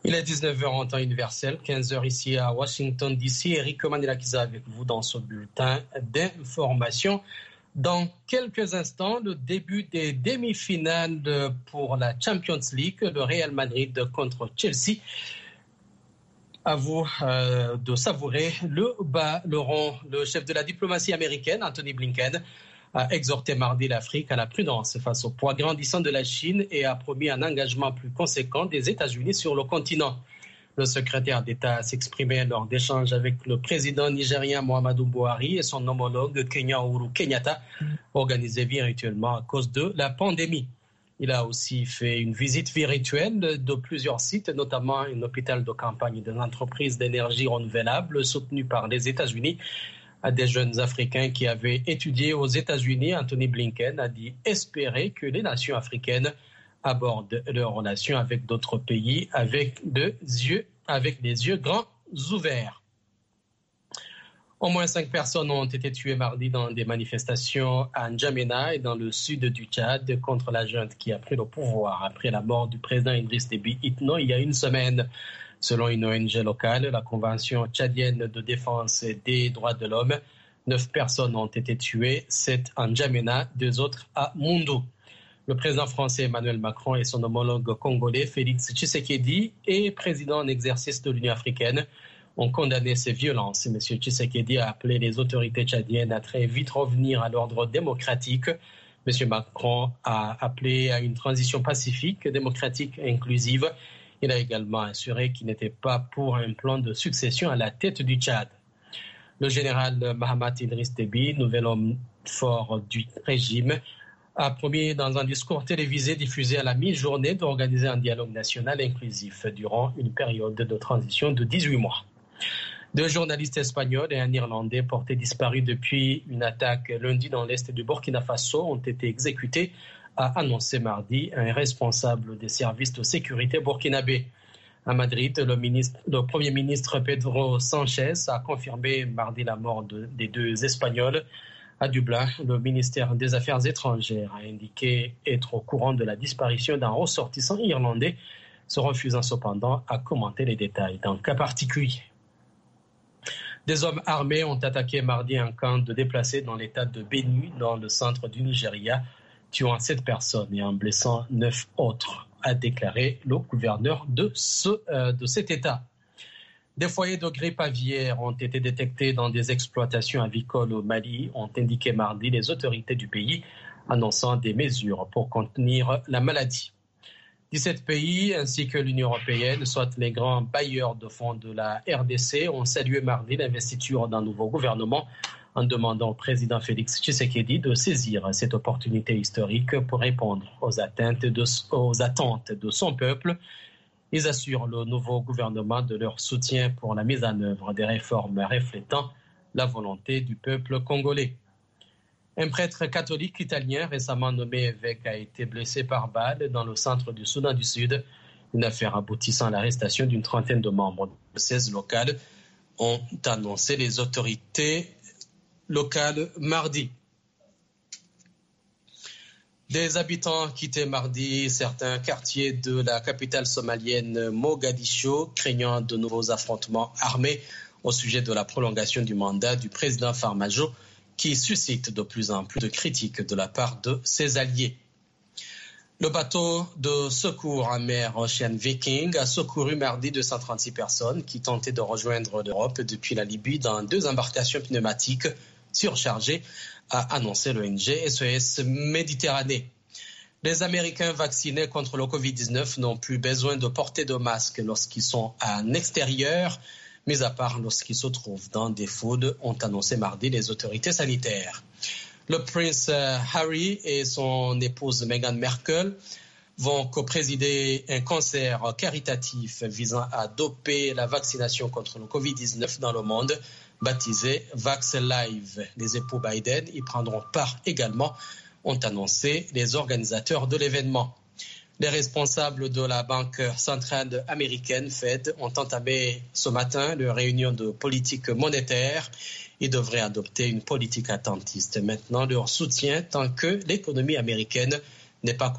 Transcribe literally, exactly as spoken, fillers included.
Il est dix-neuf heures en temps universel, quinze heures ici à Washington D C. Eric Manelakiza avec vous dans ce bulletin d'information. Dans quelques instants, le début des demi-finales pour la Champions League, le Real Madrid contre Chelsea. À vous euh, de savourer le bas, Laurent, le chef de la diplomatie américaine, Anthony Blinken, a exhorté mardi l'Afrique à la prudence face au poids grandissant de la Chine et a promis un engagement plus conséquent des États-Unis sur le continent. Le secrétaire d'État s'exprimait lors d'échanges avec le président nigérien Muhammadu Buhari et son homologue Kenya Uhuru Kenyatta, organisés virtuellement à cause de la pandémie. Il a aussi fait une visite virtuelle de plusieurs sites, notamment un hôpital de campagne de l'entreprise d'énergie renouvelable soutenue par les États-Unis. À des jeunes Africains qui avaient étudié aux États-Unis, Anthony Blinken a dit espérer que les nations africaines abordent leurs relations avec d'autres pays avec, de yeux, avec des yeux grands ouverts. Au moins cinq personnes ont été tuées mardi dans des manifestations à N'Djamena et dans le sud du Tchad contre la junte qui a pris le pouvoir après la mort du président Idriss Déby Itno il y a une semaine. Selon une O N G locale, la Convention tchadienne de défense des droits de l'homme, neuf personnes ont été tuées, sept à N'Djamena, deux autres à Moundou. Le président français Emmanuel Macron et son homologue congolais Félix Tshisekedi et président en exercice de l'Union africaine ont condamné ces violences. M. Tshisekedi a appelé les autorités tchadiennes à très vite revenir à l'ordre démocratique. M. Macron a appelé à une transition pacifique, démocratique et inclusive. Il a également assuré qu'il n'était pas pour un plan de succession à la tête du Tchad. Le général Mahamat Idriss Déby, nouvel homme fort du régime, a promis dans un discours télévisé diffusé à la mi-journée d'organiser un dialogue national inclusif durant une période de transition de dix-huit mois. Deux journalistes espagnols et un Irlandais portés disparus depuis une attaque lundi dans l'est du Burkina Faso ont été exécutés, a annoncé mardi un responsable des services de sécurité burkinabé. À Madrid, le, ministre, le Premier ministre Pedro Sanchez a confirmé mardi la mort de, des deux Espagnols. À Dublin, le ministère des Affaires étrangères a indiqué être au courant de la disparition d'un ressortissant irlandais, se refusant cependant à commenter les détails d'un cas particulier. Des hommes armés ont attaqué mardi un camp de déplacés dans l'état de Benue, dans le centre du Nigeria, tuant sept personnes et en blessant neuf autres, a déclaré le gouverneur de, ce, euh, de cet État. Des foyers de grippe aviaire ont été détectés dans des exploitations avicoles au Mali, ont indiqué mardi les autorités du pays, annonçant des mesures pour contenir la maladie. dix-sept pays ainsi que l'Union européenne, soit les grands bailleurs de fonds de la R D C, ont salué mardi l'investiture d'un nouveau gouvernement en demandant au président Félix Tshisekedi de saisir cette opportunité historique pour répondre aux attentes de, aux attentes de son peuple. Ils assurent le nouveau gouvernement de leur soutien pour la mise en œuvre des réformes reflétant la volonté du peuple congolais. Un prêtre catholique italien récemment nommé évêque a été blessé par balle dans le centre du Soudan du Sud. Une affaire aboutissant à l'arrestation d'une trentaine de membres de seize locales ont annoncé les autorités locales mardi. Des habitants quittaient mardi certains quartiers de la capitale somalienne Mogadiscio, craignant de nouveaux affrontements armés au sujet de la prolongation du mandat du président Farmajo, qui suscite de plus en plus de critiques de la part de ses alliés. Le bateau de secours en mer Ocean Viking a secouru mardi deux cent trente-six personnes qui tentaient de rejoindre l'Europe depuis la Libye dans deux embarcations pneumatiques surchargées, a annoncé l'O N G S O S Méditerranée. Les Américains vaccinés contre le covid dix-neuf n'ont plus besoin de porter de masque lorsqu'ils sont en extérieur, mis à part lorsqu'ils se trouvent dans des foules, ont annoncé mardi les autorités sanitaires. Le prince Harry et son épouse Meghan Markle vont co-présider un concert caritatif visant à doper la vaccination contre le covid dix-neuf dans le monde, baptisé Vax Live. Les époux Biden y prendront part également, ont annoncé les organisateurs de l'événement. Les responsables de la Banque centrale américaine, Fed, ont entamé ce matin leur réunion de politique monétaire. Ils devraient adopter une politique attentiste maintenant leur soutien tant que l'économie américaine n'est pas